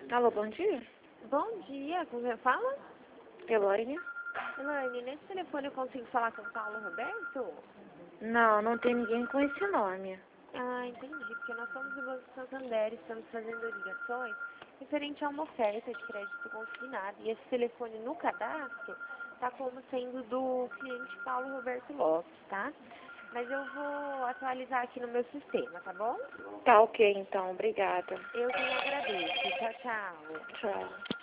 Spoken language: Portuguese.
Alô, bom dia. Bom dia, com quem fala? Elaine? Elaine, nesse telefone eu consigo falar com o Paulo Roberto? Não, não tem ninguém com esse nome. Ah, entendi, porque nós somos do Banco Santander e estamos fazendo ligações referente a uma oferta de crédito consignado. E esse telefone no cadastro está como sendo do cliente Paulo Roberto Lopes, tá? Mas eu vou atualizar aqui no meu sistema, tá bom? Tá ok, então. Obrigada. Eu que agradeço. Tchau, tchau. Tchau.